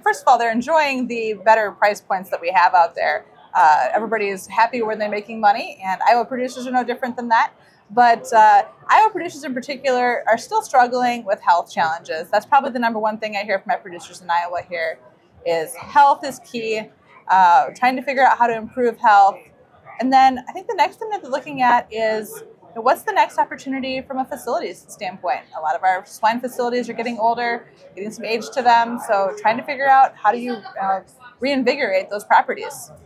first of all, they're enjoying the better price points that we have out there. Everybody is happy when they're making money, and Iowa producers are no different than that. But Iowa producers in particular are still struggling with health challenges. That's probably the number one thing I hear from my producers in Iowa here is health is key, trying to figure out how to improve health. And then I think the next thing that they're looking at is what's the next opportunity from a facilities standpoint. A lot of our swine facilities are getting older, getting some age to them. So trying to figure out how do you reinvigorate those properties.